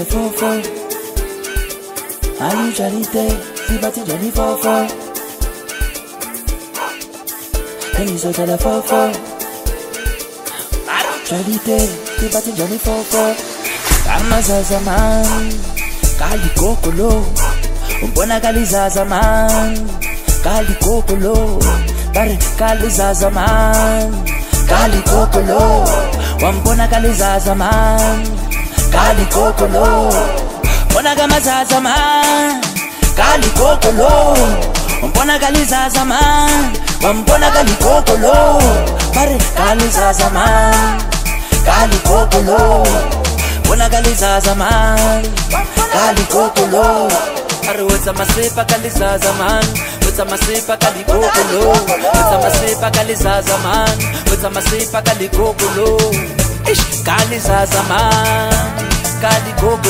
fofo Ani charite Sibati jani fofo Eni so jala fofo Charite Sibati jani fofo Kama za zaman Kali kokolo Umbona kali za zaman Kali kokolo Kali za zaman Kali kokolo Wambona kali za zaman Kali kokolo Mbona kama za zaman Kali kokolo Wambona kali za zaman Wambona kali kokolo Kali za zaman Kali kokolo Mbona kali za zaman Kali kokolo What's a masepa kaliza zaman What's a masepa kali kokolo What's a masepa kaliza zaman What's a masepa kali kokolo Kaliza zaman Kali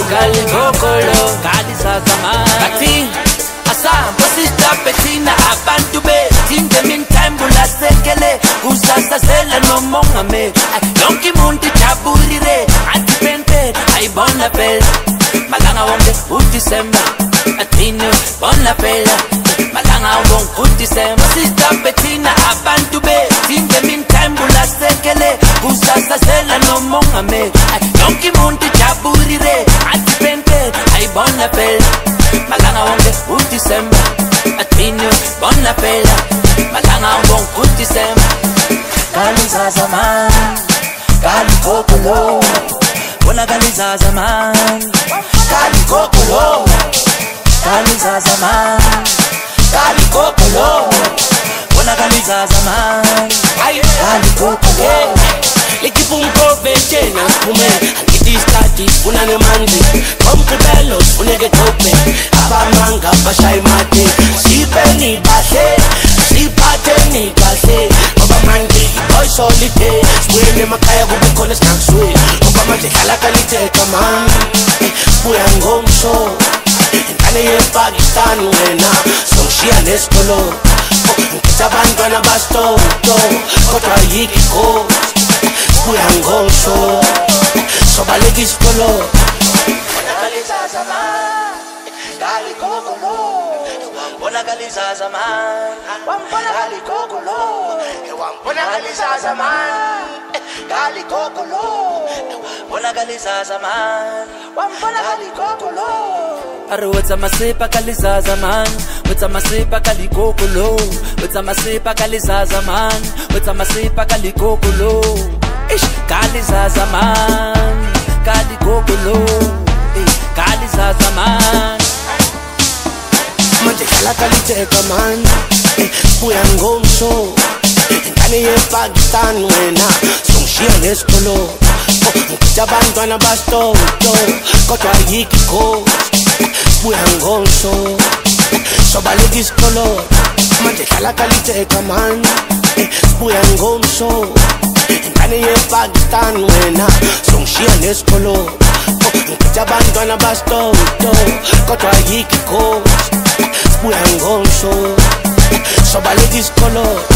kokolo Kaliza zaman Kati Asa Bosista Petina Abantu be In the meantime Bula sekele Kusasa sela no mongame Yonki mundi chaburire Antipente Aibona pel Malanga wonde December Atino, bon la bella Malanga won't put December Sister Bettina, abantu be In the meantime, bula sekele Kusasa sela no mongame Yonki munti chaburire Atipente, ay bon la bella Malanga won't put December Atino, bon la bella Malanga won't put December Kali za zaman Kali kokolo Bona kali za zaman Kali kokolo Kali za zaman Kali kokolo Bona kali za zaman Kali kokolo L'equipe un po' vecchia come anche di stati una ne mandi compri bello une che toppe aba manga bashai mate si beni base si pateni base oba mandi boy solite swene makaya kubukona snack swe oba manje kala kalite kaman spuya ngomso Kane ye Pakistan wena Somshia neskolo Kitabantwana basto Kodwa yikiko Spuya ngomso Sobaleki iskolo Bonakaliza zaman Kali kokolo Bonakaliza zaman Kali kokolo Bonakaliza zaman Kali kokolo Bonakaliza zaman Kali kokolo What's a masepa kaliza zaman What's a masepa kali kokolo What's a masepa kaliza zaman What's a masepa kali kokolo Kaliza zaman Kali kokolo Kaliza zaman Manje kala kalite kaman Spuya ngomso Kane ye Pakistan wena Somshia neskolo Kitabantwana basto Kodwa yikiko Spuya ngomso Sobaleki iskolo Manje kala kalite kaman Spuya ngomso Kane ye Pakistan wena Somshia neskolo Kitabantwana basto Kodwa yikiko Spuya ngomso Sobaleki iskolo